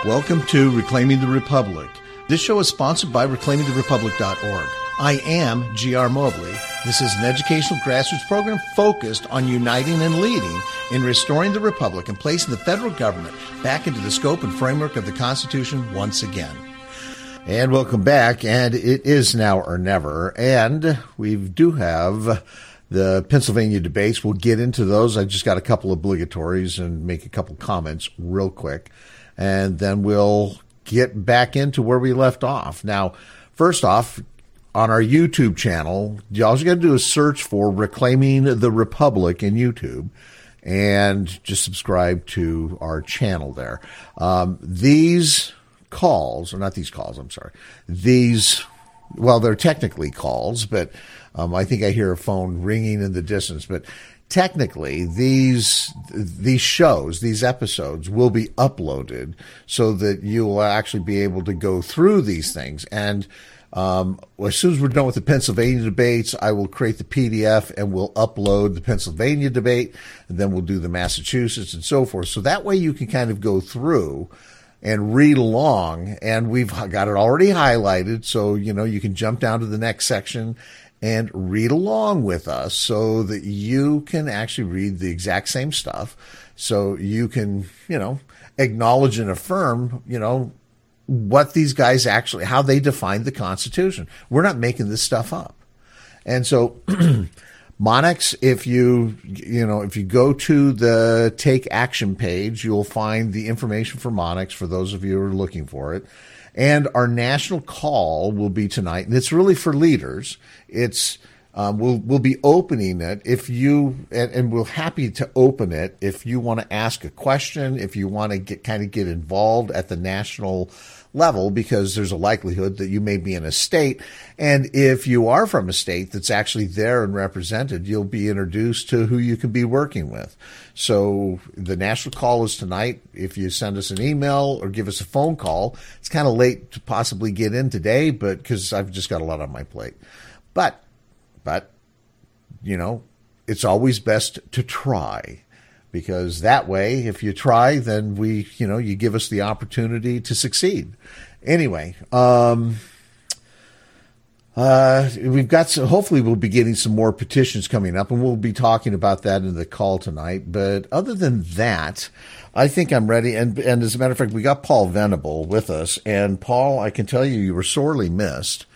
Welcome to Reclaiming the Republic. This show is sponsored by reclaimingtherepublic.org. I am G.R. Mobley. This is an educational grassroots program focused on uniting and leading in restoring the Republic and placing the federal government back into the scope and framework of the Constitution once again. And welcome back, and it is now or never, and we do have the Pennsylvania debates. We'll get into those. I just got a couple obligatories and make a couple comments real quick, and then we'll get back into where we left off. Now, first off, on our YouTube channel, all you got to do is search for Reclaiming the Republic in YouTube and just subscribe to our channel there. These calls, or not these calls, I'm sorry, well, they're technically calls, but I think I hear a phone ringing in the distance. But technically, these shows, these episodes will be uploaded so that you will actually be able to go through these things. And as soon as we're done with the Pennsylvania debates, I will create the PDF and we'll upload the Pennsylvania debate, and then we'll do the Massachusetts and so forth. So that way you can kind of go through and read along, and we've got it already highlighted, so you can jump down to the next section and read along with us so that you can actually read the exact same stuff, so you can, acknowledge and affirm, what these guys actually, how they define the Constitution. We're not making this stuff up. And so Monix, if you go to the Take Action page, you'll find the information for Monix for those of you who are looking for it. And our national call will be tonight, and it's really for leaders. It's we'll be opening it if you, and we're happy to open it if you want to ask a question, if you want to get involved at the national level, because there's a likelihood that you may be in a state. And if you are from a state that's actually there and represented, you'll be introduced to who you can be working with. So the national call is tonight. If you send us an email or give us a phone call, it's kind of late to possibly get in today, but because I've just got a lot on my plate. But it's always best to try, because that way, if you try, then you give us the opportunity to succeed. Anyway, we've got hopefully we'll be getting some more petitions coming up, and we'll be talking about that in the call tonight. But other than that, I think I'm ready. And as a matter of fact, we got Paul Venable with us, and Paul, I can tell you were sorely missed.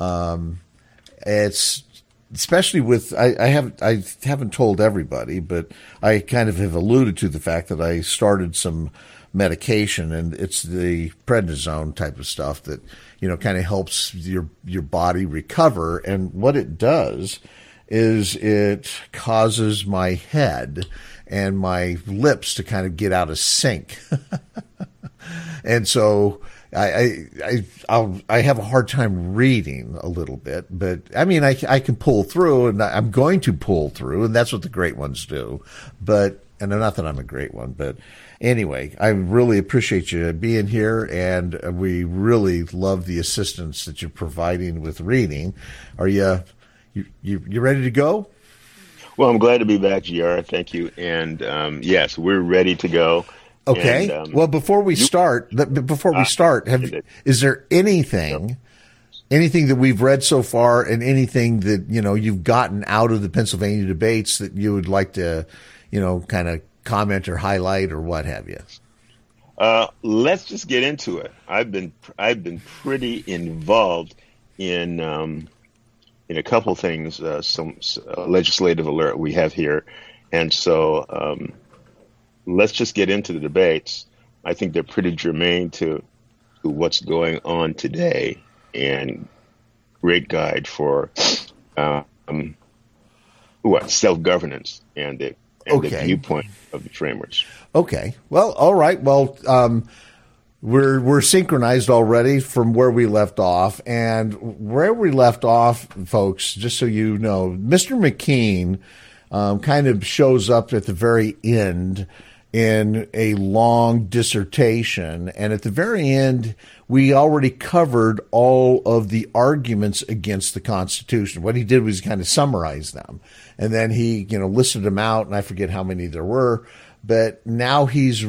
It's especially with, I haven't told everybody, but I kind of have alluded to the fact that I started some medication, and it's the prednisone type of stuff that, kind of helps your body recover. And what it does is it causes my head and my lips to kind of get out of sync. And so I have a hard time reading a little bit, but I mean, I can pull through, and I'm going to pull through, and that's what the great ones do. But, and not that I'm a great one, but anyway, I really appreciate you being here, and we really love the assistance that you're providing with reading. Are you ready to go? Well, I'm glad to be back, GR. Thank you. And yes, we're ready to go. Okay. And, well, before we start, is there anything that we've read so far, and anything that you've gotten out of the Pennsylvania debates that you would like to, kind of comment or highlight or what have you? Let's just get into it. I've been pretty involved in a couple things. Some legislative alert we have here, and so. Let's just get into the debates. I think they're pretty germane to what's going on today, and great guide for self-governance and the viewpoint of the framers. Okay. Well, all right. Well, we're synchronized already from where we left off, and where we left off, folks, just so you know, Mr. McKean kind of shows up at the very end in a long dissertation. And at the very end, we already covered all of the arguments against the Constitution. What he did was kind of summarize them. And then he, listed them out, and I forget how many there were, but now he's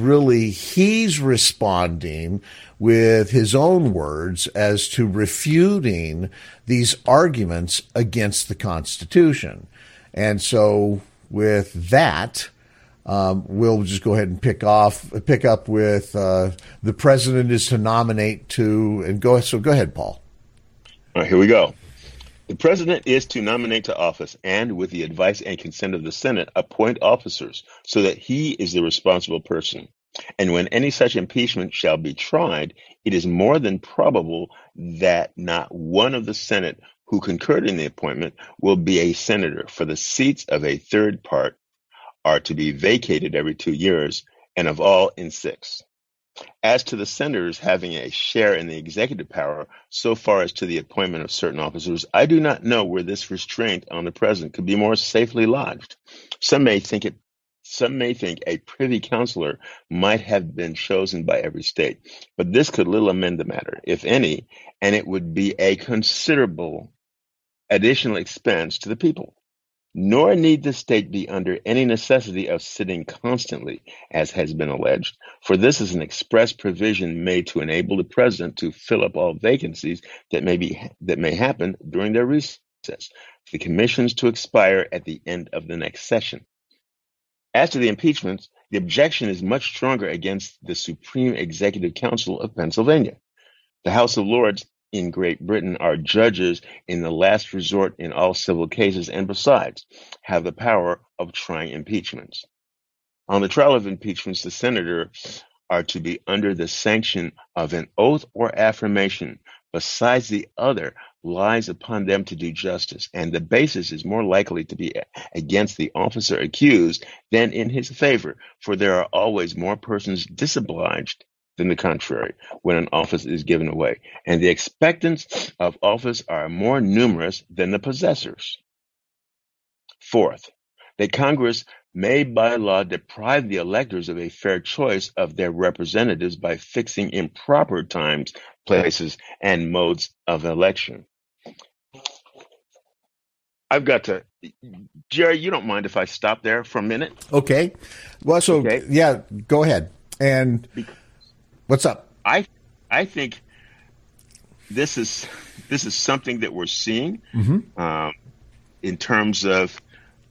responding with his own words as to refuting these arguments against the Constitution. And so with that, we'll just go ahead and pick up with the president is to nominate to, and go. So go ahead, Paul. All right, here we go. The president is to nominate to office and, with the advice and consent of the Senate, appoint officers so that he is the responsible person. And when any such impeachment shall be tried, it is more than probable that not one of the Senate who concurred in the appointment will be a senator, for the seats of a third part are to be vacated every 2 years, and of all in 6. As to the senators having a share in the executive power, so far as to the appointment of certain officers, I do not know where this restraint on the president could be more safely lodged. Some may think a privy councillor might have been chosen by every state, but this could little amend the matter, if any, and it would be a considerable additional expense to the people. Nor need the state be under any necessity of sitting constantly, as has been alleged, for this is an express provision made to enable the president to fill up all vacancies that may happen during their recess, the commissions to expire at the end of the next session. As to the impeachments, the objection is much stronger against the Supreme Executive Council of Pennsylvania. The House of Lords in Great Britain are judges in the last resort in all civil cases, and besides, have the power of trying impeachments. On the trial of impeachments, the senators are to be under the sanction of an oath or affirmation. Besides, the other lies upon them to do justice, and the basis is more likely to be against the officer accused than in his favor, for there are always more persons disobliged than the contrary when an office is given away, and the expectants of office are more numerous than the possessors. Fourth, that Congress may by law deprive the electors of a fair choice of their representatives by fixing improper times, places, and modes of election. I've got to, Jerry, you don't mind if I stop there for a minute? Okay. Well, so, okay. Yeah, go ahead. And what's up? I think this is something that we're seeing in terms of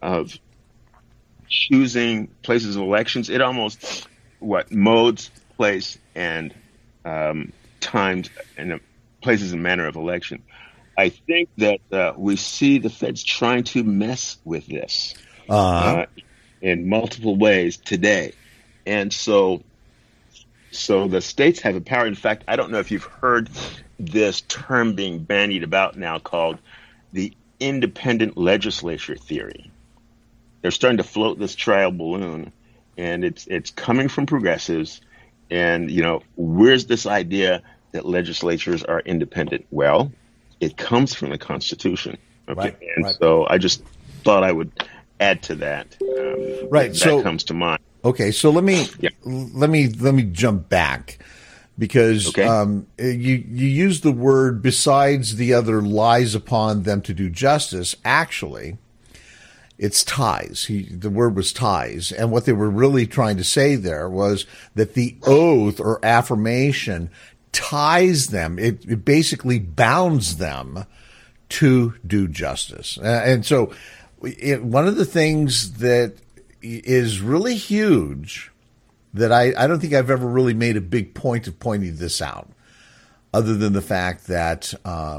choosing places of elections. It almost modes, place, and times and places and manner of election. I think that we see the feds trying to mess with this in multiple ways today, and so the states have a power. In fact, I don't know if you've heard this term being bandied about now called the independent legislature theory. They're starting to float this trial balloon, and it's coming from progressives. And, where's this idea that legislatures are independent? Well, it comes from the Constitution. Okay. Right. So I just thought I would add to that. That comes to mind. Okay, so let me jump back, because you use the word besides the other lies upon them to do justice. Actually, it's ties. The word was ties, and what they were really trying to say there was that the oath or affirmation ties them. It basically bounds them to do justice. And so one of the things that is really huge that I don't think I've ever really made a big point of pointing this out, other than the fact that,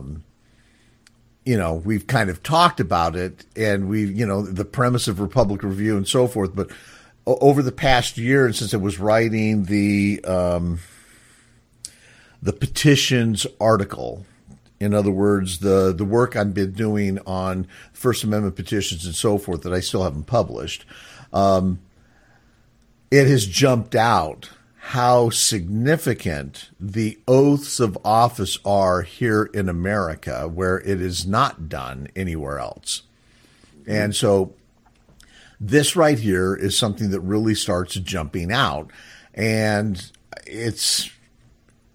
we've kind of talked about it, and the premise of Republic Review and so forth. But over the past year, and since I was writing the petitions article, in other words, the work I've been doing on First Amendment petitions and so forth that I still haven't published, it has jumped out how significant the oaths of office are here in America, where it is not done anywhere else. And so this right here is something that really starts jumping out, and it's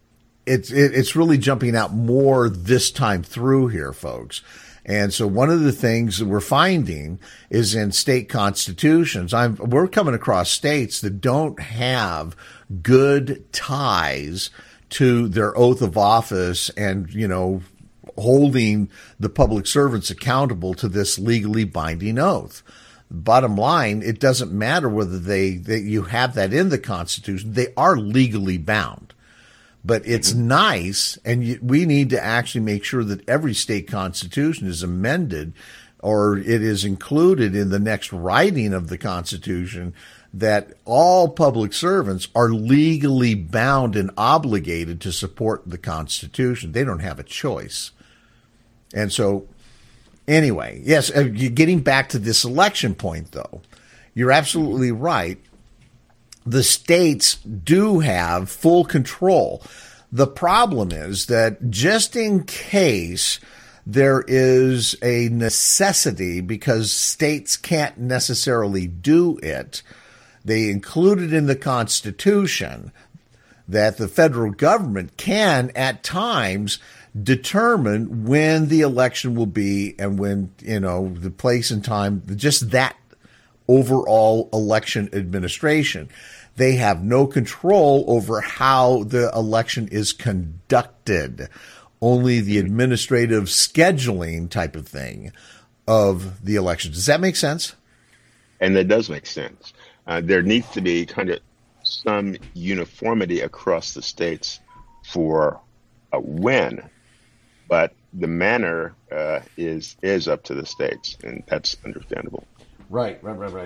it's really jumping out more this time through here, folks. And so one of the things that we're finding is in state constitutions, we're coming across states that don't have good ties to their oath of office and, holding the public servants accountable to this legally binding oath. Bottom line, it doesn't matter whether you have that in the Constitution. They are legally bound. But it's nice, and we need to actually make sure that every state constitution is amended or it is included in the next writing of the Constitution that all public servants are legally bound and obligated to support the Constitution. They don't have a choice. And so, anyway, yes, getting back to this election point, though, you're absolutely right. The states do have full control. The problem is that just in case there is a necessity because states can't necessarily do it, they included in the Constitution that the federal government can at times determine when the election will be and when, the place and time, just that overall election administration. They have no control over how the election is conducted, only the administrative scheduling type of thing of the election. Does that make sense? And that does make sense. There needs to be kind of some uniformity across the states for when, but the manner is up to the states, and that's understandable. Right.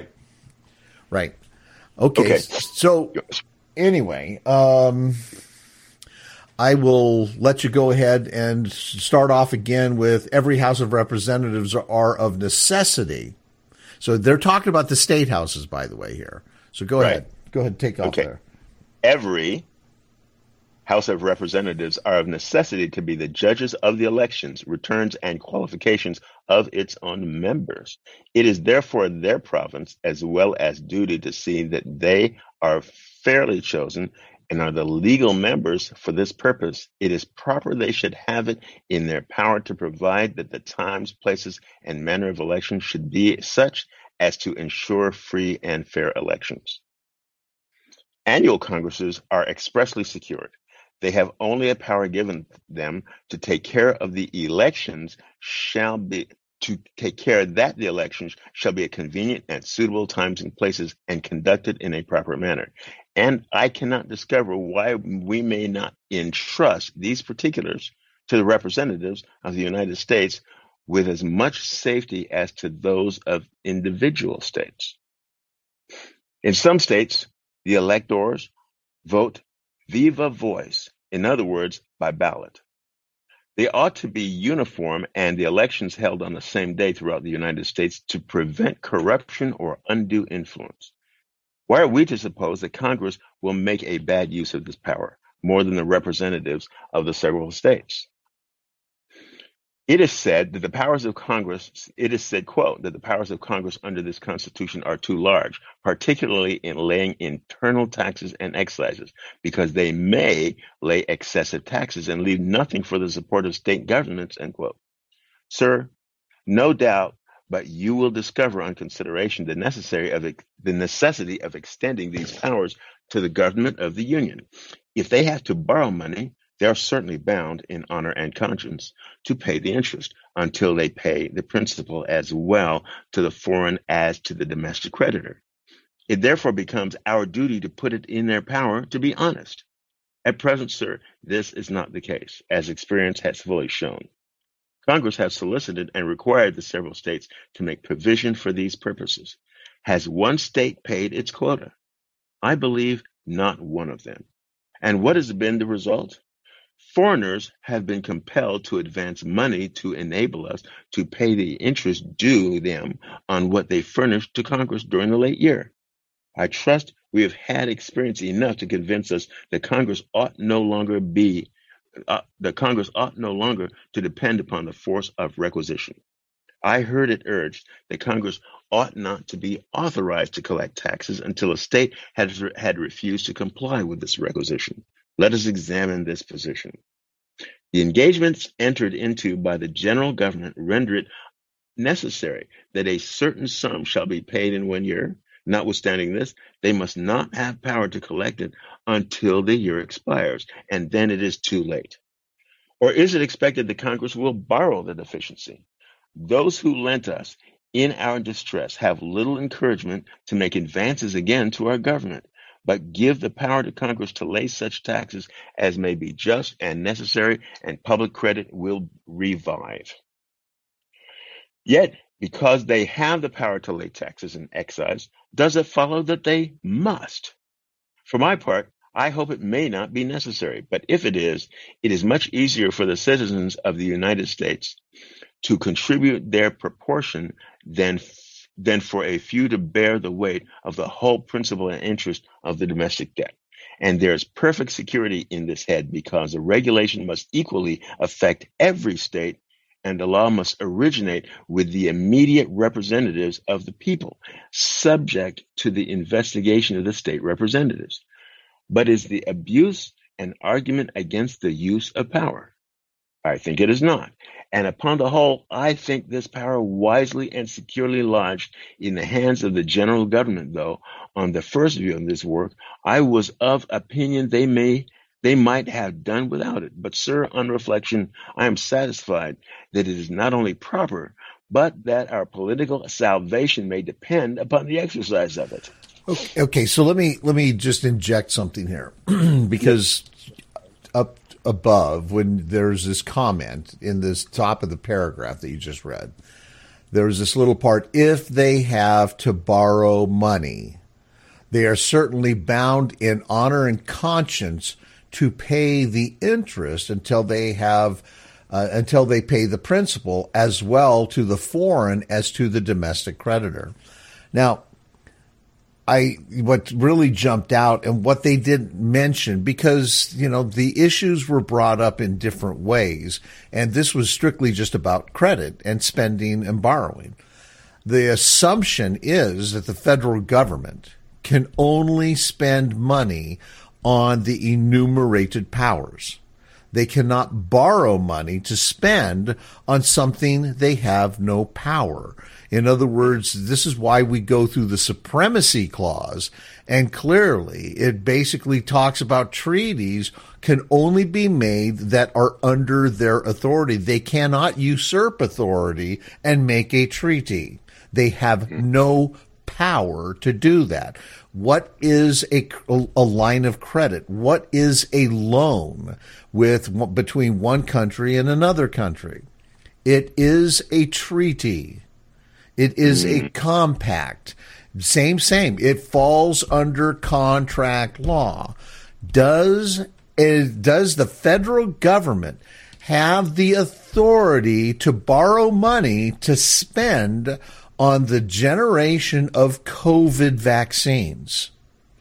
Okay. So anyway, I will let you go ahead and start off again with every House of Representatives are of necessity. So they're talking about the state houses, by the way, here. So go ahead. Go ahead and take off there. Every House of Representatives are of necessity to be the judges of the elections, returns, and qualifications of its own members. It is therefore their province as well as duty to see that they are fairly chosen and are the legal members for this purpose. It is proper they should have it in their power to provide that the times, places, and manner of election should be such as to ensure free and fair elections. Annual congresses are expressly secured. They have only a power given them to take care of the elections that the elections shall be at convenient and suitable times and places and conducted in a proper manner. And I cannot discover why we may not entrust these particulars to the representatives of the United States with as much safety as to those of individual states. In some states, the electors vote viva voce, in other words, by ballot. They ought to be uniform and the elections held on the same day throughout the United States to prevent corruption or undue influence. Why are we to suppose that Congress will make a bad use of this power more than the representatives of the several states? It is said that the powers of Congress, quote, that the powers of Congress under this Constitution are too large, particularly in laying internal taxes and excises, because they may lay excessive taxes and leave nothing for the support of state governments, end quote. Sir, no doubt, but you will discover on consideration the necessity of extending these powers to the government of the Union. If they have to borrow money, they are certainly bound in honor and conscience to pay the interest until they pay the principal as well to the foreign as to the domestic creditor. It therefore becomes our duty to put it in their power to be honest. At present, sir, this is not the case, as experience has fully shown. Congress has solicited and required the several states to make provision for these purposes. Has one state paid its quota? I believe not one of them. And what has been the result? Foreigners have been compelled to advance money to enable us to pay the interest due them on what they furnished to Congress during the late year. I trust we have had experience enough to convince us that Congress ought no longer to depend upon the force of requisition. I heard it urged that Congress ought not to be authorized to collect taxes until a state had refused to comply with this requisition. Let us examine this position. The engagements entered into by the general government render it necessary that a certain sum shall be paid in 1 year. Notwithstanding this, they must not have power to collect it until the year expires, and then it is too late. Or is it expected that Congress will borrow the deficiency? Those who lent us in our distress have little encouragement to make advances again to our government, but give the power to Congress to lay such taxes as may be just and necessary, and public credit will revive. Yet, because they have the power to lay taxes and excise, does it follow that they must? For my part, I hope it may not be necessary, but if it is much easier for the citizens of the United States to contribute their proportion than for a few to bear the weight of the whole principal and interest of the domestic debt. And there is perfect security in this head, because the regulation must equally affect every state, and the law must originate with the immediate representatives of the people, subject to the investigation of the state representatives. But is the abuse an argument against the use of power? I think it is not. And upon the whole, I think this power wisely and securely lodged in the hands of the general government, though on the first view of this work, I was of opinion they might have done without it. But, sir, on reflection, I am satisfied that it is not only proper, but that our political salvation may depend upon the exercise of it. Okay, so let me just inject something here, because up above, when there's this comment in this top of the paragraph that you just read, there's this little part: if they have to borrow money, they are certainly bound in honor and conscience to pay the interest until they pay the principal, as well to the foreign as to the domestic creditor. Now, what really jumped out, and what they didn't mention, because, the issues were brought up in different ways, and this was strictly just about credit and spending and borrowing. The assumption is that the federal government can only spend money on the enumerated powers. They cannot borrow money to spend on something they have no power. In other words, this is why we go through the supremacy clause, and clearly it basically talks about treaties can only be made that are under their authority. They cannot usurp authority and make a treaty. They have no power to do that. What is a line of credit? What is a loan between one country and another country? It is a treaty. It is a compact. Same. It falls under contract law. Does the federal government have the authority to borrow money to spend on the generation of COVID vaccines?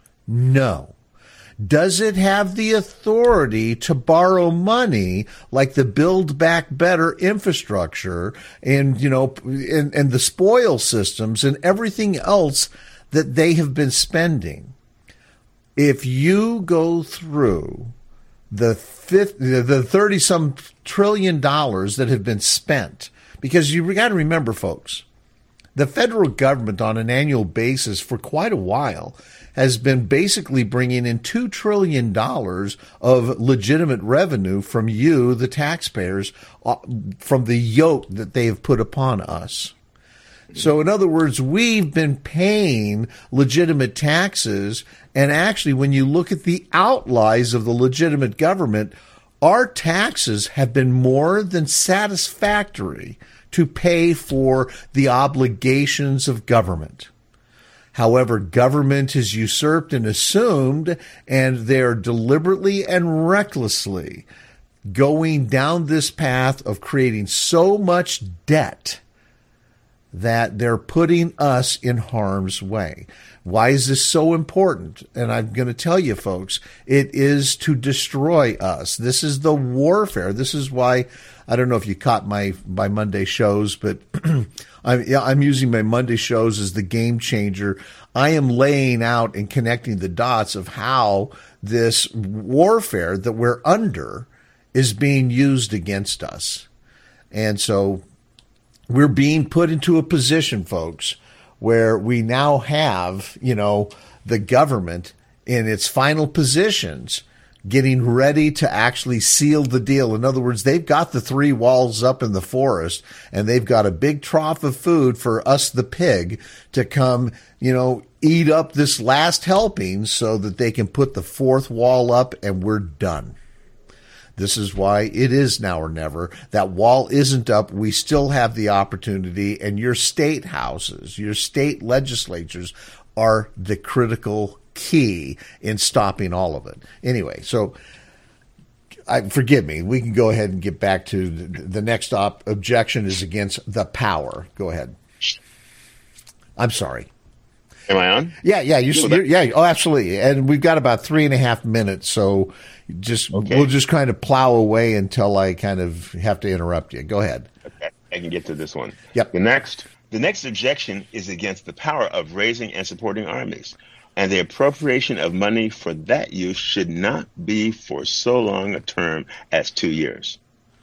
No. Does it have the authority to borrow money like the Build Back Better infrastructure and the spoil systems and everything else that they have been spending? If you go through the 30-some trillion dollars that have been spent, because you got to remember, folks, the federal government on an annual basis for quite a while has been basically bringing in $2 trillion of legitimate revenue from you, the taxpayers, from the yoke that they have put upon us. So in other words, we've been paying legitimate taxes, and actually when you look at the outlies of the legitimate government, our taxes have been more than satisfactory to pay for the obligations of government. However, government is usurped and assumed, and they're deliberately and recklessly going down this path of creating so much debt that they're putting us in harm's way. Why is this so important? And I'm going to tell you, folks, it is to destroy us. This is the warfare. This is why, I don't know if you caught my Monday shows, but I'm using my Monday shows as the game changer. I am laying out and connecting the dots of how this warfare that we're under is being used against us. And so we're being put into a position, folks, where we now have, the government in its final positions getting ready to actually seal the deal. In other words, they've got the 3 walls up in the forest, and they've got a big trough of food for us, the pig, to come, eat up this last helping so that they can put the 4th wall up, and we're done. This is why it is now or never. That wall isn't up. We still have the opportunity, and your state houses, your state legislatures are the critical key in stopping all of it. Anyway, so forgive me. We can go ahead and get back to the next objection is against the power. Go ahead. I'm sorry. Am I on? Yeah. Yeah. Oh, absolutely. And we've got about 3.5 minutes, so we'll just kind of plow away until I kind of have to interrupt you. Go ahead. Okay, I can get to this one. Yep. The next objection is against the power of raising and supporting armies, and the appropriation of money for that use should not be for so long a term as 2 years.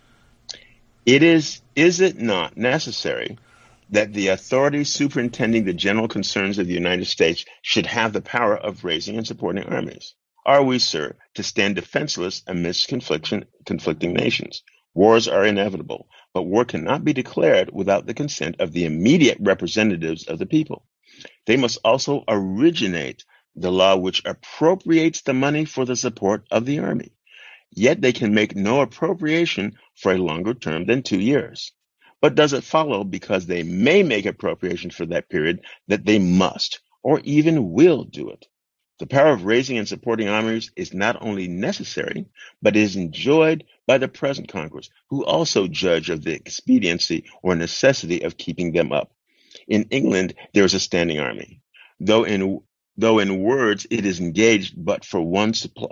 Is it not necessary that the authority superintending the general concerns of the United States should have the power of raising and supporting armies? Are we, sir, to stand defenseless amidst conflicting nations? Wars are inevitable, but war cannot be declared without the consent of the immediate representatives of the people. They must also originate the law which appropriates the money for the support of the army. Yet they can make no appropriation for a longer term than 2 years. But does it follow, because they may make appropriation for that period, that they must or even will do it? The power of raising and supporting armies is not only necessary, but is enjoyed by the present Congress, who also judge of the expediency or necessity of keeping them up. In England, there is a standing army, though in words it is engaged but for 1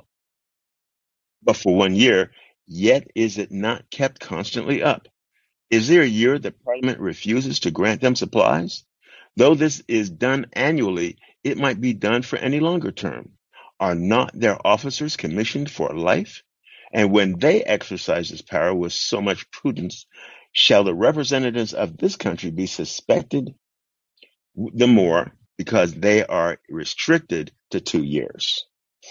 year, yet is it not kept constantly up? Is there a year that Parliament refuses to grant them supplies? Though this is done annually, it might be done for any longer term. Are not their officers commissioned for life? And when they exercise this power with so much prudence, shall the representatives of this country be suspected the more because they are restricted to 2 years?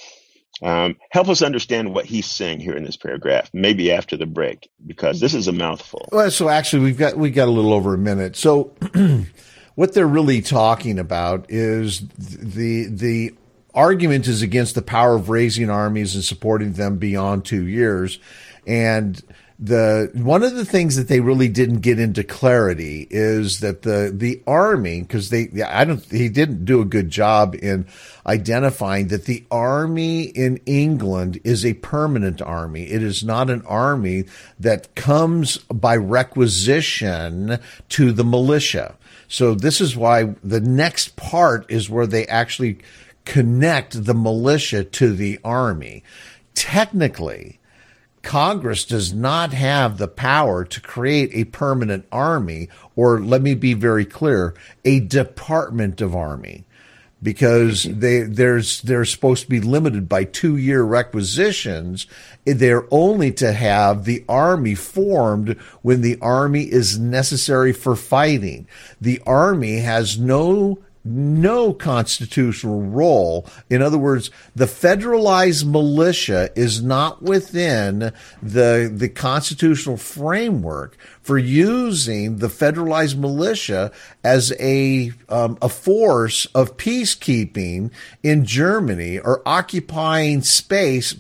Help us understand what he's saying here in this paragraph, maybe after the break, because this is a mouthful. Well, so actually we got a little over a minute. So what they're really talking about is the argument is against the power of raising armies and supporting them beyond 2 years. And one of the things that they really didn't get into clarity is that the army, because he didn't do a good job in identifying that the army in England is a permanent army. It is not an army that comes by requisition to the militia. So this is why the next part is where they actually connect the militia to the army. Technically, Congress does not have the power to create a permanent army, or let me be very clear, a department of army, because they're supposed to be limited by 2-year requisitions. They're only to have the army formed when the army is necessary for fighting. The army has no constitutional role. In other words, the federalized militia is not within the constitutional framework for using the federalized militia as a force of peacekeeping in Germany, or occupying space,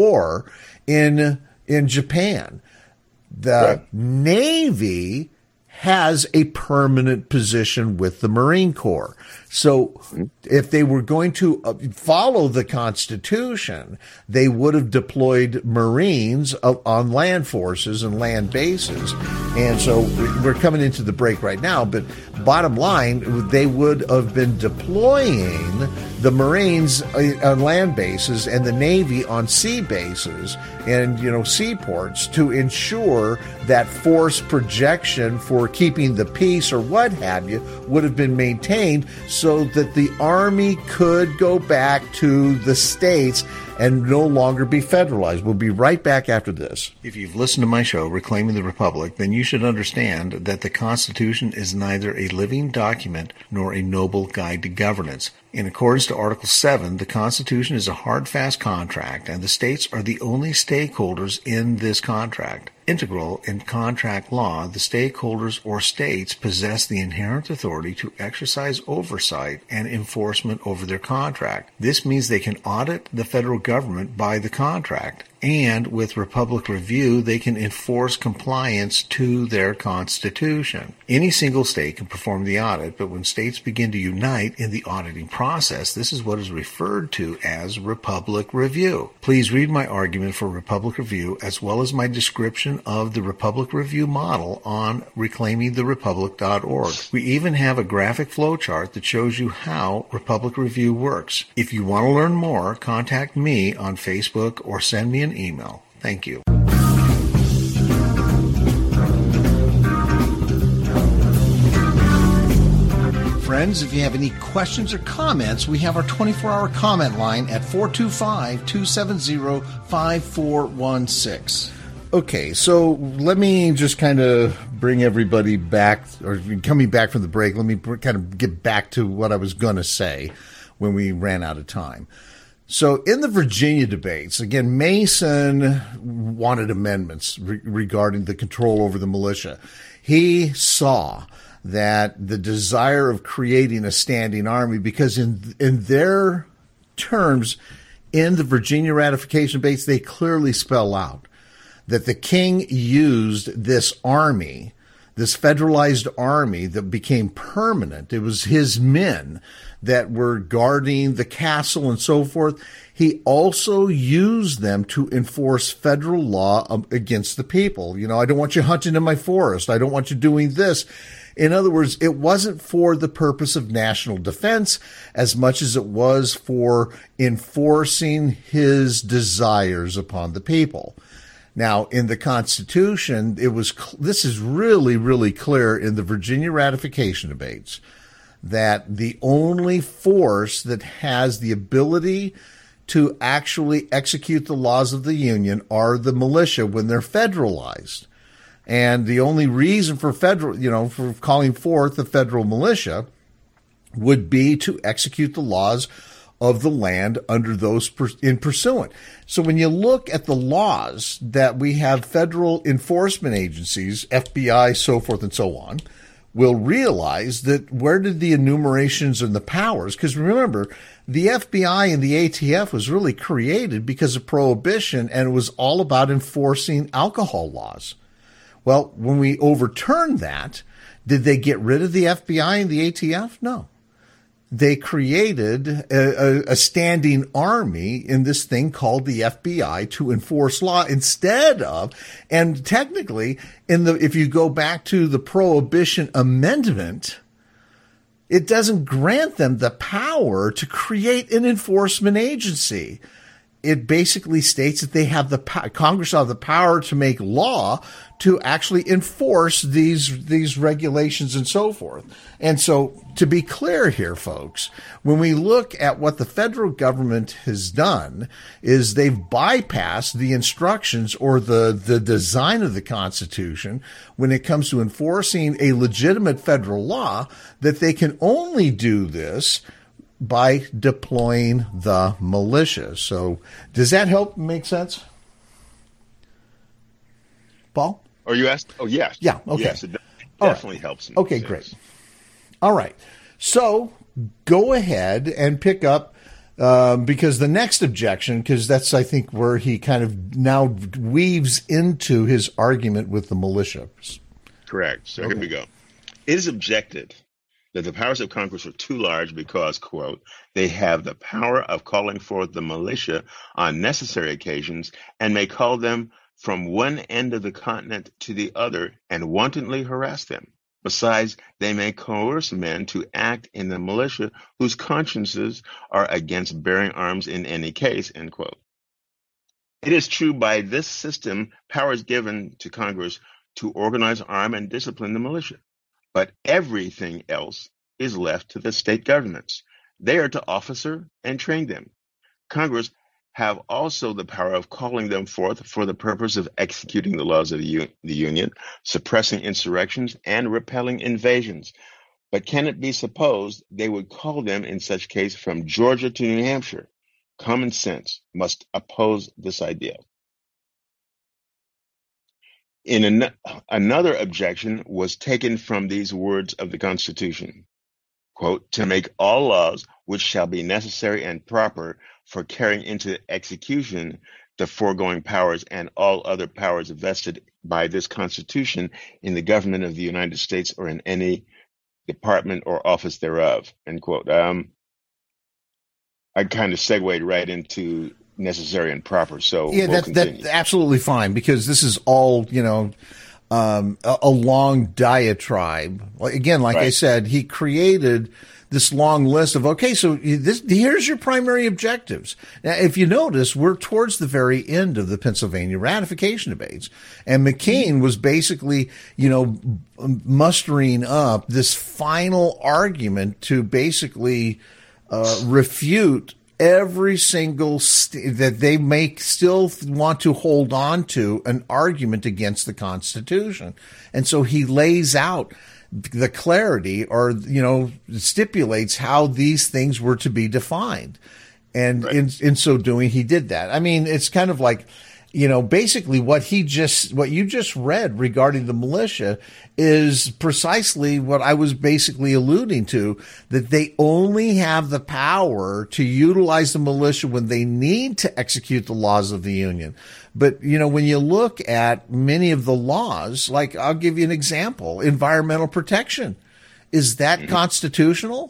post-war in Japan. The Navy has a permanent position with the Marine Corps. So if they were going to follow the Constitution, they would have deployed Marines on land forces and land bases. And so we're coming into the break right now, but bottom line, they would have been deploying the Marines on land bases and the Navy on sea bases and, seaports to ensure that force projection for keeping the peace or what have you would have been maintained so that the Army could go back to the states and no longer be federalized. We'll be right back after this. If you've listened to my show, Reclaiming the Republic, then you should understand that the Constitution is neither a living document nor a noble guide to governance. In accordance to Article 7, the Constitution is a hard, fast contract, and the states are the only stakeholders in this contract. Integral in contract law, the stakeholders or states possess the inherent authority to exercise oversight and enforcement over their contract. This means they can audit the federal government by the contract, and with Republic Review, they can enforce compliance to their Constitution. Any single state can perform the audit, but when states begin to unite in the auditing process, this is what is referred to as Republic Review. Please read my argument for Republic Review as well as my description of the Republic Review model on reclaimingtherepublic.org. We even have a graphic flowchart that shows you how Republic Review works. If you want to learn more, contact me on Facebook or send me an email. Thank you. Friends, if you have any questions or comments, we have our 24-hour comment line at 425-270-5416. Okay, so let me just kind of bring everybody back, or coming back from the break, let me kind of get back to what I was going to say when we ran out of time. So in the Virginia debates, again, Mason wanted amendments regarding the control over the militia. He saw that the desire of creating a standing army, because in their terms, in the Virginia ratification debates, they clearly spell out that the king used this army, this federalized army that became permanent. It was his men that were guarding the castle and so forth. He also used them to enforce federal law against the people. I don't want you hunting in my forest. I don't want you doing this. In other words, it wasn't for the purpose of national defense as much as it was for enforcing his desires upon the people. Now, in the Constitution, this is really, really clear in the Virginia ratification debates that the only force that has the ability to actually execute the laws of the Union are the militia when they're federalized. And the only reason for for calling forth the federal militia would be to execute the laws of the land under those in pursuant. So when you look at the laws that we have federal enforcement agencies, FBI, so forth and so on, we'll realize that where did the enumerations and the powers, because remember, the FBI and the ATF was really created because of Prohibition, and it was all about enforcing alcohol laws. Well, when we overturned that, did they get rid of the FBI and the ATF? No. They created a standing army in this thing called the FBI to enforce law instead of, and technically, if you go back to the Prohibition Amendment, it doesn't grant them the power to create an enforcement agency. It basically states that they have Congress have the power to make law to actually enforce these regulations and so forth. And so, to be clear here, folks, when we look at what the federal government has done is they've bypassed the instructions or the design of the Constitution when it comes to enforcing a legitimate federal law, that they can only do this by deploying the militia. So does that help make sense? Paul? Or you asked? Oh, yes. Yeah, okay. Yes, it definitely helps. Okay, great. All right. So go ahead and pick up, because the next objection, because that's, I think, where he kind of now weaves into his argument with the militia. Correct. So Okay. here we go. It is objected that the powers of Congress are too large because, quote, they have the power of calling forth the militia on necessary occasions and may call them from one end of the continent to the other and wantonly harass them. Besides, they may coerce men to act in the militia whose consciences are against bearing arms in any case, end quote. It is true by this system, power is given to Congress to organize, arm, and discipline the militia. But everything else is left to the state governments. They are to officer and train them. Congress have also the power of calling them forth for the purpose of executing the laws of the Union, suppressing insurrections, and repelling invasions. But can it be supposed they would call them in such case from Georgia to New Hampshire? Common sense must oppose this idea. Another objection was taken from these words of the Constitution, quote, to make all laws which shall be necessary and proper for carrying into execution the foregoing powers and all other powers vested by this Constitution in the government of the United States or in any department or office thereof, end quote. I kind of segued right into necessary and proper. So yeah, we'll that's absolutely fine, because this is all, a long diatribe. Again, like I said, he created this long list of, okay, so here's your primary objectives. Now, if you notice, we're towards the very end of the Pennsylvania ratification debates, and McCain was basically, mustering up this final argument to basically refute every single that they still want to hold on to an argument against the Constitution. And so he lays out the clarity, or, stipulates how these things were to be defined. And in so doing, he did that. I mean, it's kind of like, basically what you just read regarding the militia is precisely what I was basically alluding to, that they only have the power to utilize the militia when they need to execute the laws of the Union. But, when you look at many of the laws, like I'll give you an example, environmental protection, is that constitutional?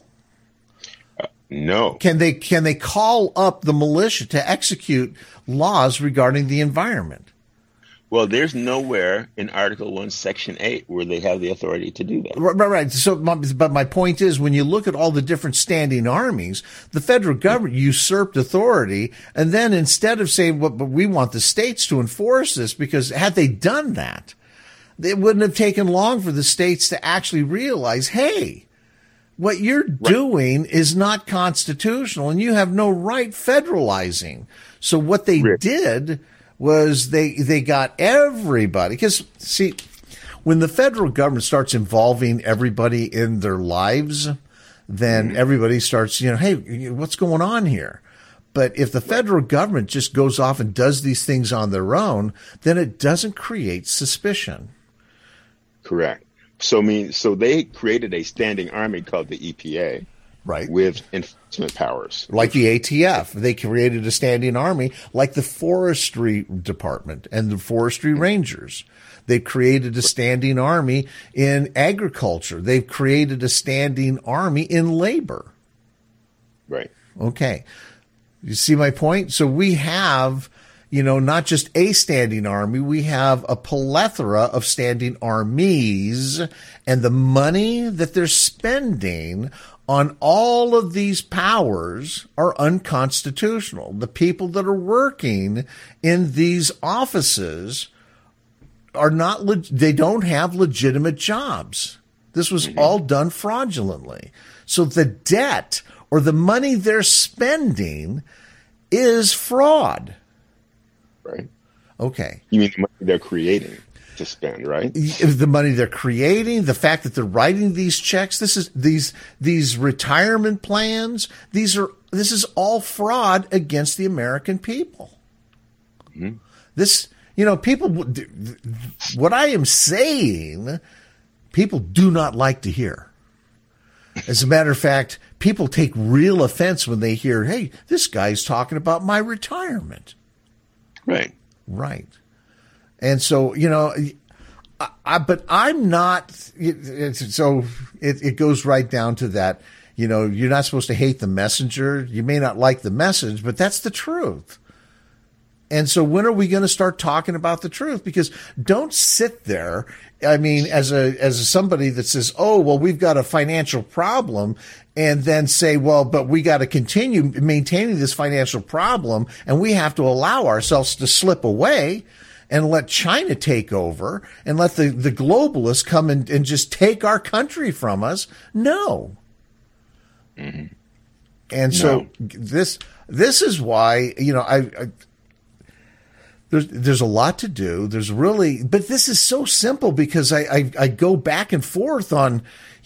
No. Can they call up the militia to execute laws regarding the environment? Well, there's nowhere in Article 1, Section 8 where they have the authority to do that. Right. So, but my point is, when you look at all the different standing armies, the federal government usurped authority, and then instead of saying, well, but we want the states to enforce this, because had they done that, it wouldn't have taken long for the states to actually realize, hey, what you're doing is not constitutional, and you have no right federalizing. So what they did was they got everybody, because see, when the federal government starts involving everybody in their lives, then everybody starts, hey, what's going on here? But if the federal government just goes off and does these things on their own, then it doesn't create suspicion. Correct. So they created a standing army called the EPA, right, with enforcement powers, like the ATF. They created a standing army, like the Forestry Department and the Forestry Rangers. They've created a standing army in agriculture. They've created a standing army in labor. Right. Okay. You see my point? So we have, not just a standing army, we have a plethora of standing armies, and the money that they're spending on all of these powers are unconstitutional. The people that are working in these offices are not, they don't have legitimate jobs. This was all done fraudulently. So the debt, or the money they're spending, is fraud. Right. Okay. You mean the money they're creating to spend, right? The money they're creating, the fact that they're writing these checks, these retirement plans, this is all fraud against the American people. Mm-hmm. This, people, what I am saying, people do not like to hear. As a matter of fact, people take real offense when they hear, hey, this guy's talking about my retirement. Right. Right. And so, But I'm not. It goes right down to that. You're not supposed to hate the messenger. You may not like the message, but that's the truth. And so when are we going to start talking about the truth? Because don't sit there. I mean, as somebody that says, oh, well, we've got a financial problem, and then say, well, but we got to continue maintaining this financial problem, and we have to allow ourselves to slip away and let China take over and let the globalists come and just take our country from us. No. Mm-hmm. And so this is why, there's a lot to do. There's really, but this is so simple because I go back and forth on,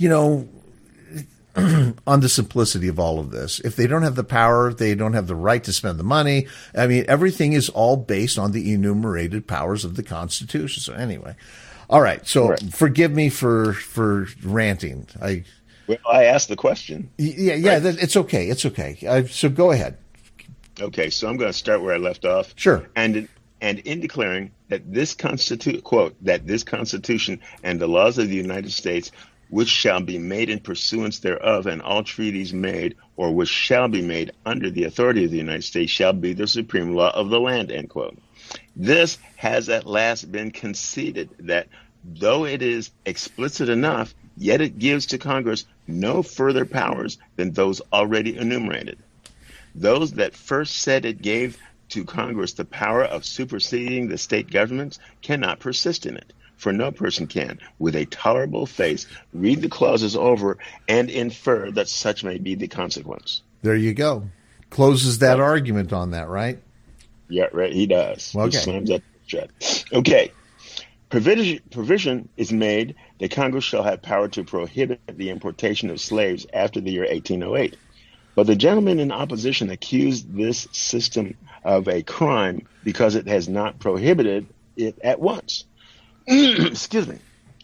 on the simplicity of all of this. If they don't have the power, they don't have the right to spend the money. I mean, everything is all based on the enumerated powers of the Constitution. So anyway, all right. So Forgive me for ranting. I asked the question. Yeah. Right? It's okay. It's okay. So go ahead. Okay. So I'm going to start where I left off. Sure. And in declaring that this Constitution and the laws of the United States, which shall be made in pursuance thereof, and all treaties made or which shall be made under the authority of the United States, shall be the supreme law of the land, end quote. This has at last been conceded that though it is explicit enough, yet it gives to Congress no further powers than those already enumerated. Those that first said it gave to Congress the power of superseding the state governments cannot persist in it. For no person can, with a tolerable face, read the clauses over and infer that such may be the consequence. There you go. Closes that argument on that, right? Yeah, right. He does. Okay. He slams that shut. Okay. Provision is made that Congress shall have power to prohibit the importation of slaves after the year 1808. But the gentlemen in opposition accused this system of a crime because it has not prohibited it at once. Excuse me.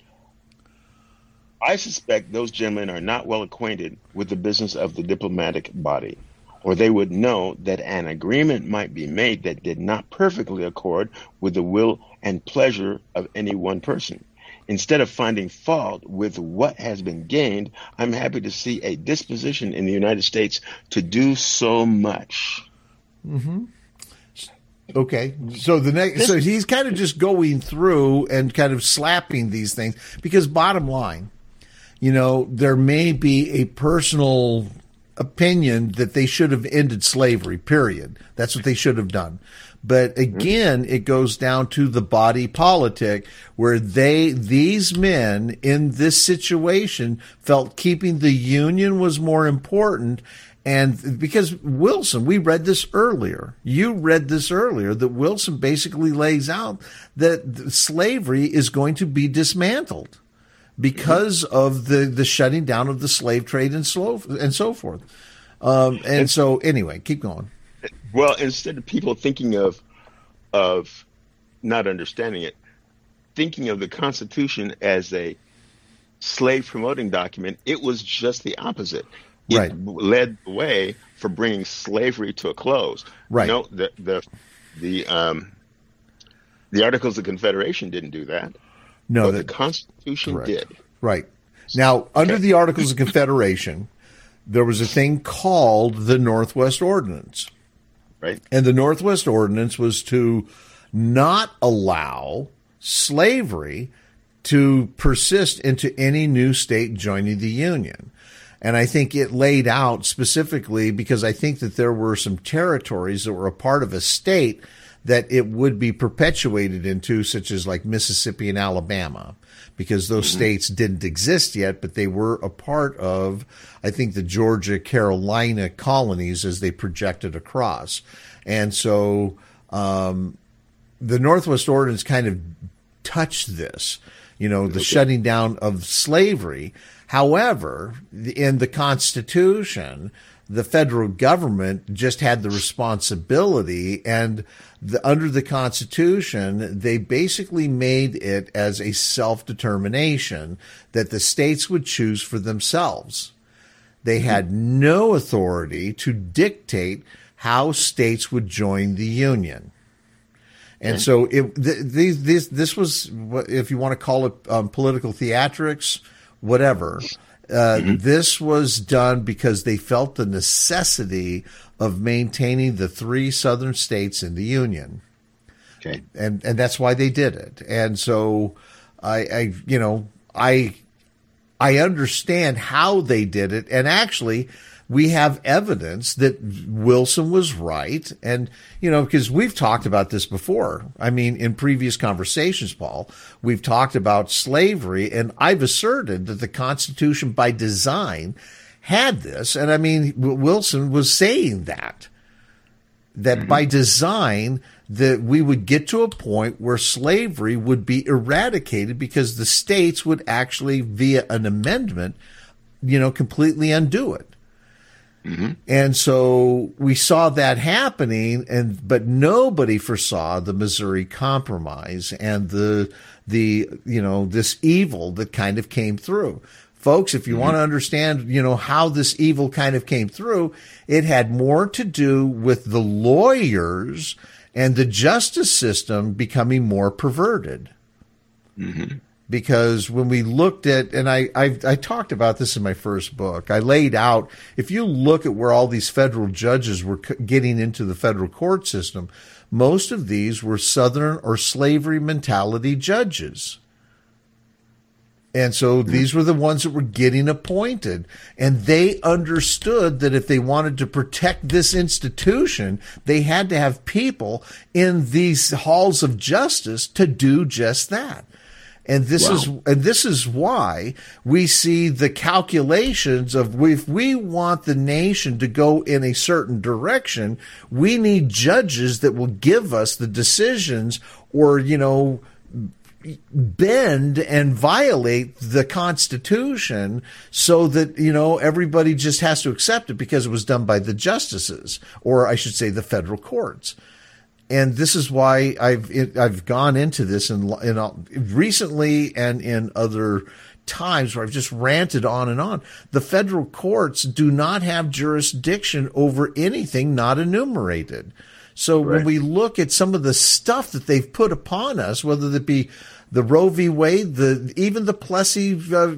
I suspect those gentlemen are not well acquainted with the business of the diplomatic body, or they would know that an agreement might be made that did not perfectly accord with the will and pleasure of any one person. Instead of finding fault with what has been gained, I'm happy to see a disposition in the United States to do so much. Mm-hmm. Okay, so so he's kind of just going through and kind of slapping these things because bottom line, there may be a personal opinion that they should have ended slavery, period. That's what they should have done. But again, it goes down to the body politic where these men in this situation felt keeping the Union was more important. And because Wilson, we read this earlier. You read this earlier that Wilson basically lays out that slavery is going to be dismantled because of the shutting down of the slave trade and so forth. And so anyway, keep going. Well, instead of people thinking of not understanding it, thinking of the Constitution as a slave promoting document, it was just the opposite. It led the way for bringing slavery to a close. Right. The Articles of Confederation didn't do that. No, the Constitution did. Right. Now, under the Articles of Confederation, there was a thing called the Northwest Ordinance. Right. And the Northwest Ordinance was to not allow slavery to persist into any new state joining the Union. And I think it laid out specifically because I think that there were some territories that were a part of a state that it would be perpetuated into, such as like Mississippi and Alabama, because those states didn't exist yet, but they were a part of, I think, the Georgia, Carolina colonies as they projected across. And so the Northwest Ordinance kind of touched this, the shutting down of slavery. However, in the Constitution, the federal government just had the responsibility, and under the Constitution, they basically made it as a self-determination that the states would choose for themselves. They had no authority to dictate how states would join the Union. And so this was, if you want to call it political theatrics, whatever. This was done because they felt the necessity of maintaining the 3 southern states in the Union. Okay. And that's why they did it. And so I understand how they did it. And actually, we have evidence that Wilson was right. And, because we've talked about this before. I mean, in previous conversations, Paul, we've talked about slavery, and I've asserted that the Constitution by design had this. And I mean, Wilson was saying that by design, that we would get to a point where slavery would be eradicated because the states would actually, via an amendment, completely undo it. And so we saw that happening, but nobody foresaw the Missouri Compromise and the this evil that kind of came through. Folks, if you want to understand, how this evil kind of came through, it had more to do with the lawyers and the justice system becoming more perverted. Because when we looked at, and I talked about this in my first book, I laid out, if you look at where all these federal judges were getting into the federal court system, most of these were Southern or slavery mentality judges. And so these were the ones that were getting appointed. And they understood that if they wanted to protect this institution, they had to have people in these halls of justice to do just that. And this is why we see the calculations of, if we want the nation to go in a certain direction, we need judges that will give us the decisions or, bend and violate the Constitution so that, everybody just has to accept it because it was done by the justices, or I should say the federal courts. And this is why I've gone into this in recently and in other times where I've just ranted on and on. The federal courts do not have jurisdiction over anything not enumerated. So when we look at some of the stuff that they've put upon us, whether it be the Roe v. Wade, even the Plessy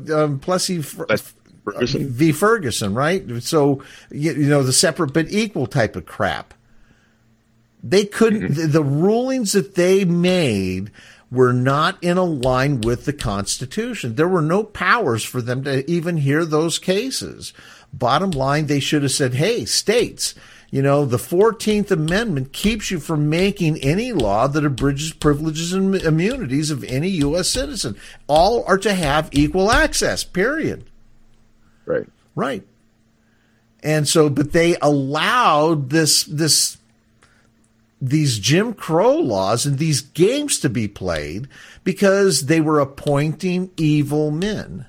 v. Ferguson, right? So, the separate but equal type of crap. They couldn't, the rulings that they made were not in line with the Constitution. There were no powers for them to even hear those cases. Bottom line, they should have said, hey, states, the 14th Amendment keeps you from making any law that abridges privileges and immunities of any U.S. citizen. All are to have equal access, period. Right. And so, but they allowed these Jim Crow laws and these games to be played because they were appointing evil men.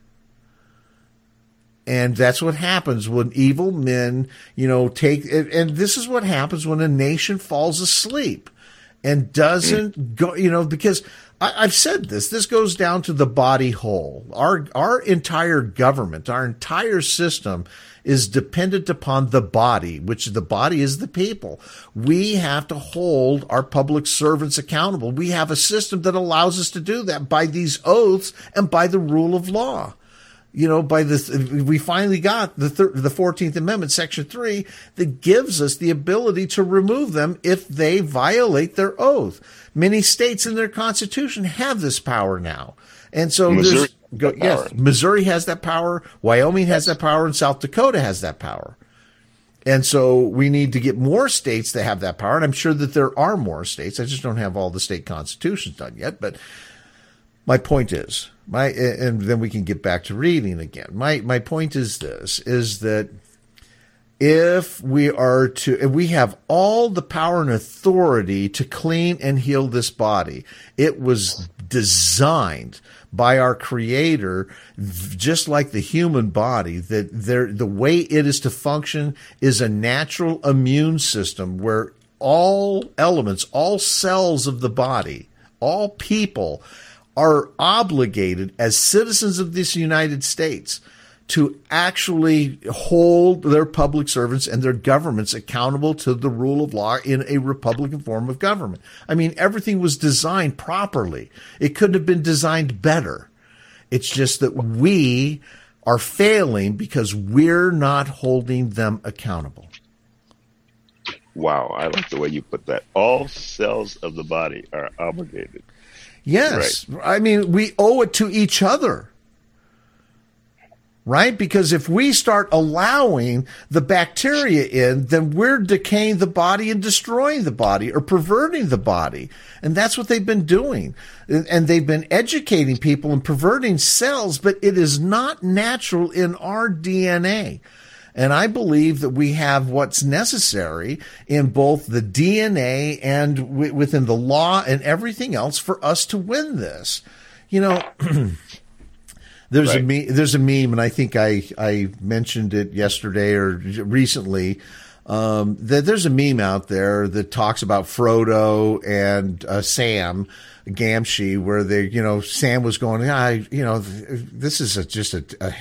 And that's what happens when evil men, take, and this is what happens when a nation falls asleep and doesn't go, because I've said this goes down to the body whole. Our entire government, our entire system is dependent upon the body, which the body is the people. We have to hold our public servants accountable. We have a system that allows us to do that by these oaths and by the rule of law. By this, we finally got the 14th Amendment, Section 3, that gives us the ability to remove them if they violate their oath. Many states in their constitution have this power now. And so Missouri has that power, Wyoming has that power, and South Dakota has that power. And so we need to get more states that have that power. And I'm sure that there are more states. I just don't have all the state constitutions done yet. But my point is, and then we can get back to reading again. My point is this, is that if we have all the power and authority to clean and heal this body, it was designed by our Creator, just like the human body, that the way it is to function is a natural immune system where all elements, all cells of the body, all people are obligated as citizens of this United States to actually hold their public servants and their governments accountable to the rule of law in a Republican form of government. I mean, everything was designed properly. It couldn't have been designed better. It's just that we are failing because we're not holding them accountable. Wow, I like the way you put that. All cells of the body are obligated. Yes. Right. I mean, we owe it to each other. Right? Because if we start allowing the bacteria in, then we're decaying the body and destroying the body or perverting the body. And that's what they've been doing. And they've been educating people and perverting cells, but it is not natural in our DNA. And I believe that we have what's necessary in both the DNA and within the law and everything else for us to win this. You know, there's a meme, and I think I mentioned it yesterday or recently. That there's a meme out there that talks about Frodo and Sam Gamgee, where they, Sam was going, this is just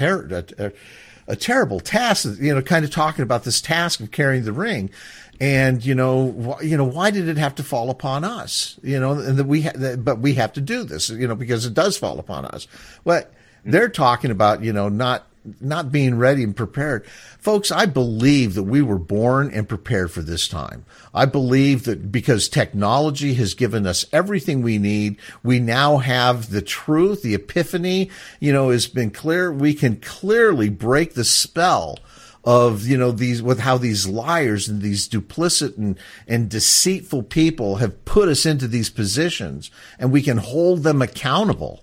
a terrible task, kind of talking about this task of carrying the ring. And, why did it have to fall upon us? And that but we have to do this, because it does fall upon us. Well, they're talking about, not being ready and prepared. Folks, I believe that we were born and prepared for this time. I believe that because technology has given us everything we need, we now have the truth, the epiphany, has been clear. We can clearly break the spell of, how these liars and these duplicit and deceitful people have put us into these positions, and we can hold them accountable.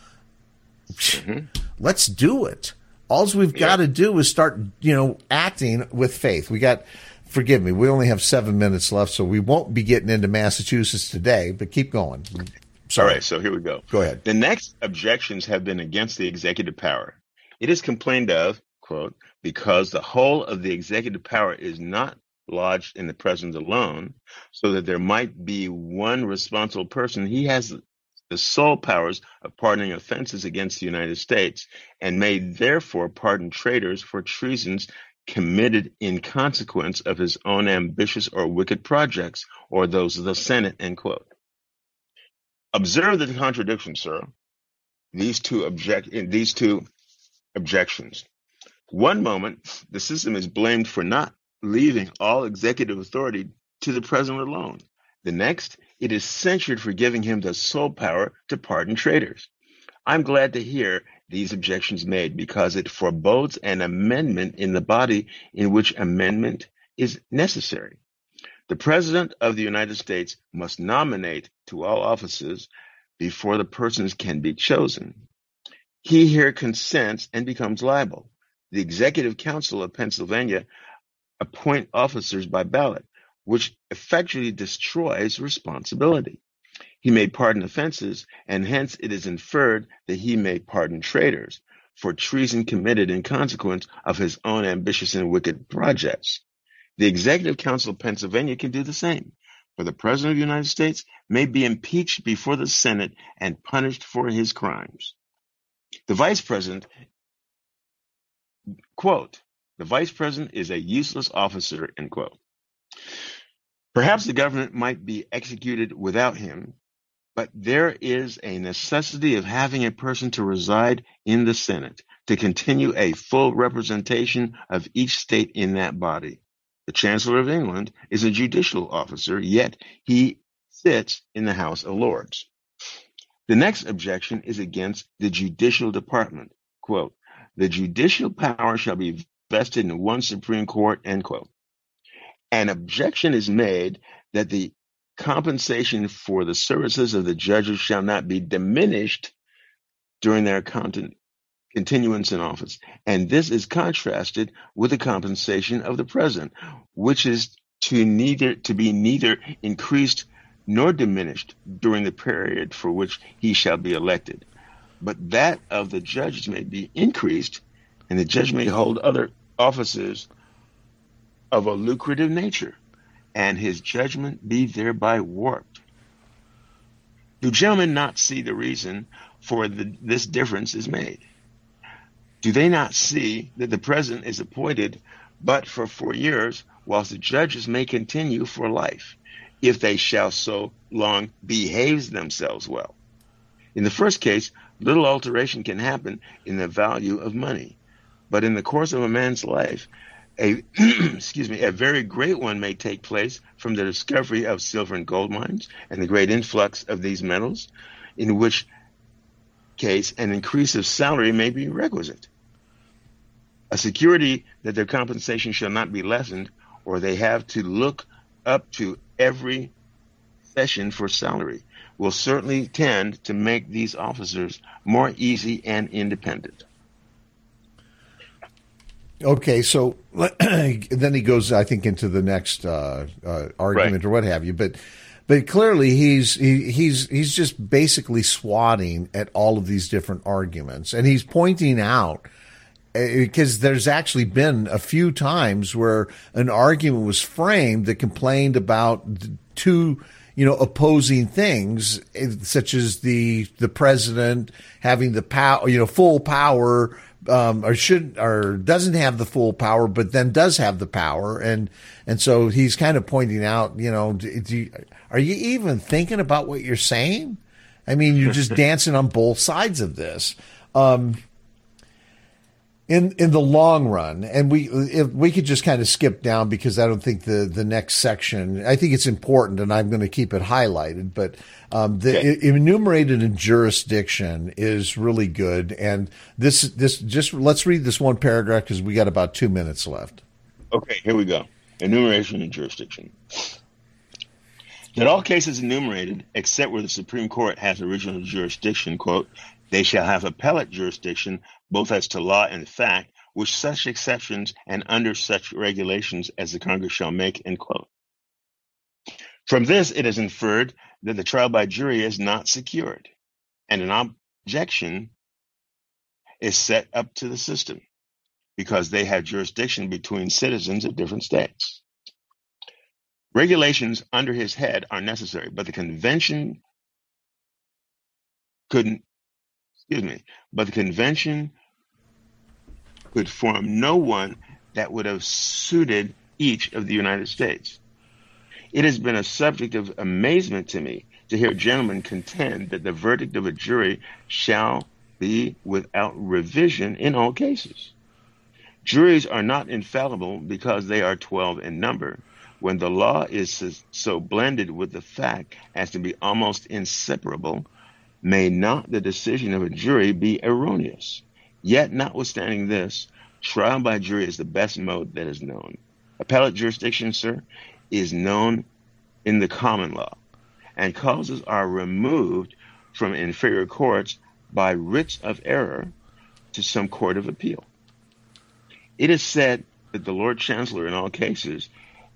Mm-hmm. Let's do it. All we've got to do is start, acting with faith. Forgive me, we only have 7 minutes left, so we won't be getting into Massachusetts today, but keep going. Sorry. All right, so here we go. Go ahead. The next objections have been against the executive power. It is complained of, quote, because the whole of the executive power is not lodged in the president alone, so that there might be one responsible person. He has the sole powers of pardoning offenses against the United States, and may therefore pardon traitors for treasons committed in consequence of his own ambitious or wicked projects, or those of the Senate, end quote. Observe the contradiction, sir. These two objections. One moment, the system is blamed for not leaving all executive authority to the president alone. The next, it is censured for giving him the sole power to pardon traitors. I'm glad to hear these objections made, because it forebodes an amendment in the body in which amendment is necessary. The President of the United States must nominate to all offices before the persons can be chosen. He here consents and becomes liable. The Executive Council of Pennsylvania appoint officers by ballot, which effectually destroys responsibility. He may pardon offenses, and hence it is inferred that he may pardon traitors for treason committed in consequence of his own ambitious and wicked projects. The Executive Council of Pennsylvania can do the same, for the President of the United States may be impeached before the Senate and punished for his crimes. The Vice President, quote, the Vice President is a useless officer, end quote. Perhaps the government might be executed without him, but there is a necessity of having a person to reside in the Senate to continue a full representation of each state in that body. The Chancellor of England is a judicial officer, yet he sits in the House of Lords. The next objection is against the judicial department. Quote, the judicial power shall be vested in one Supreme Court, end quote. An objection is made that the compensation for the services of the judges shall not be diminished during their continuance in office. And this is contrasted with the compensation of the president, which is to be neither increased nor diminished during the period for which he shall be elected. But that of the judges may be increased, and the judge may hold other offices of a lucrative nature, and his judgment be thereby warped. Do gentlemen not see the reason for this difference is made? Do they not see that the president is appointed but for 4 years, whilst the judges may continue for life, if they shall so long behave themselves well? In the first case, little alteration can happen in the value of money, but in the course of a man's life, a a very great one may take place from the discovery of silver and gold mines and the great influx of these metals, in which case an increase of salary may be requisite. A security that their compensation shall not be lessened, or they have to look up to every session for salary, will certainly tend to make these officers more easy and independent. Okay, so then he goes, I think, into the next argument, right, or what have you. But clearly he's just basically swatting at all of these different arguments, and he's pointing out, because there's actually been a few times where an argument was framed that complained about two, opposing things, such as the president having the power, full power, or doesn't have the full power, but then does have the power, and so he's kind of pointing out, are you even thinking about what you're saying? I mean, you're just dancing on both sides of this. In the long run, and if we could just kind of skip down, because I don't think the next section, I think it's important, and I'm going to keep it highlighted, but enumerated in jurisdiction is really good. And this just let's read this one paragraph, because we got about 2 minutes left. Okay, here we go. Enumeration in jurisdiction. That all cases enumerated, except where the Supreme Court has original jurisdiction, quote, they shall have appellate jurisdiction, both as to law and fact, with such exceptions and under such regulations as the Congress shall make, end quote. From this, it is inferred that the trial by jury is not secured, and an objection is set up to the system, because they have jurisdiction between citizens of different states. Regulations under his head are necessary, but the convention could form no one that would have suited each of the United States. It has been a subject of amazement to me to hear gentlemen contend that the verdict of a jury shall be without revision in all cases. Juries are not infallible because they are 12 in number, when the law is so blended with the fact as to be almost inseparable. May not the decision of a jury be erroneous? Yet, notwithstanding this, trial by jury is the best mode that is known. Appellate jurisdiction, sir, is known in the common law, and causes are removed from inferior courts by writs of error to some court of appeal. It is said that the Lord Chancellor in all cases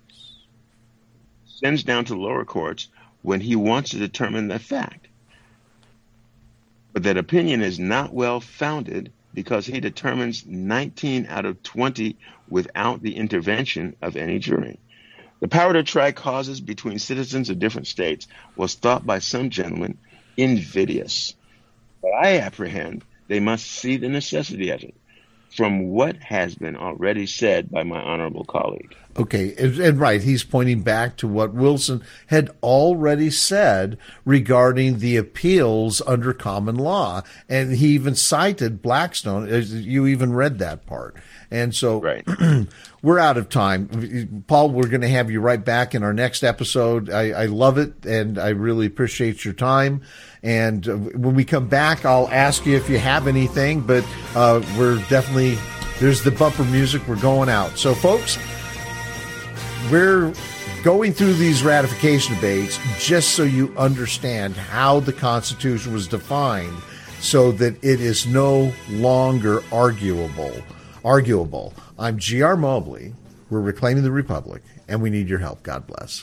sends down to lower courts when he wants to determine the fact, but that opinion is not well founded, because he determines 19 out of 20 without the intervention of any jury. The power to try causes between citizens of different states was thought by some gentlemen invidious, but I apprehend they must see the necessity of it, from what has been already said by my honorable colleague. Okay, and right, he's pointing back to what Wilson had already said regarding the appeals under common law, and he even cited Blackstone. You even read that part. And so right. We're out of time. Paul, we're going to have you right back in our next episode. I love it, and I really appreciate your time. And when we come back, I'll ask you if you have anything, but we're definitely, there's the bumper music. We're going out. So, folks, we're going through these ratification debates just so you understand how the Constitution was defined, so that it is no longer arguable. I'm G.R. Mobley. We're reclaiming the Republic, and we need your help. God bless.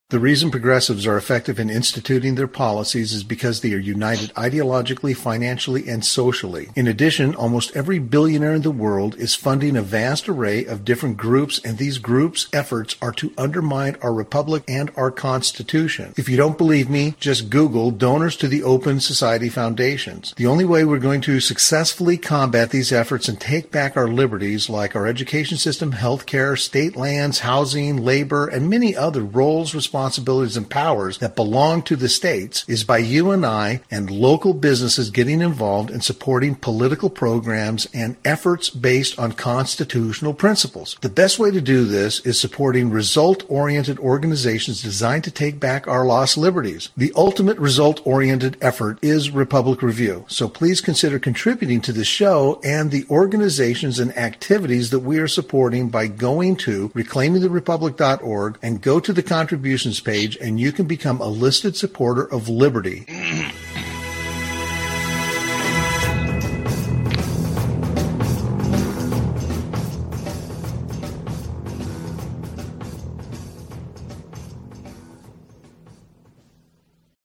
The reason progressives are effective in instituting their policies is because they are united ideologically, financially, and socially. In addition, almost every billionaire in the world is funding a vast array of different groups, and these groups' efforts are to undermine our republic and our Constitution. If you don't believe me, just Google donors to the Open Society Foundations. The only way we're going to successfully combat these efforts and take back our liberties, like our education system, healthcare, state lands, housing, labor, and many other roles, responsibilities, and powers that belong to the states, is by you and I and local businesses getting involved in supporting political programs and efforts based on constitutional principles. The best way to do this is supporting result-oriented organizations designed to take back our lost liberties. The ultimate result-oriented effort is Republic Review, so please consider contributing to the show and the organizations and activities that we are supporting by going to reclaimingtherepublic.org and go to the contributions page, and you can become a listed supporter of liberty.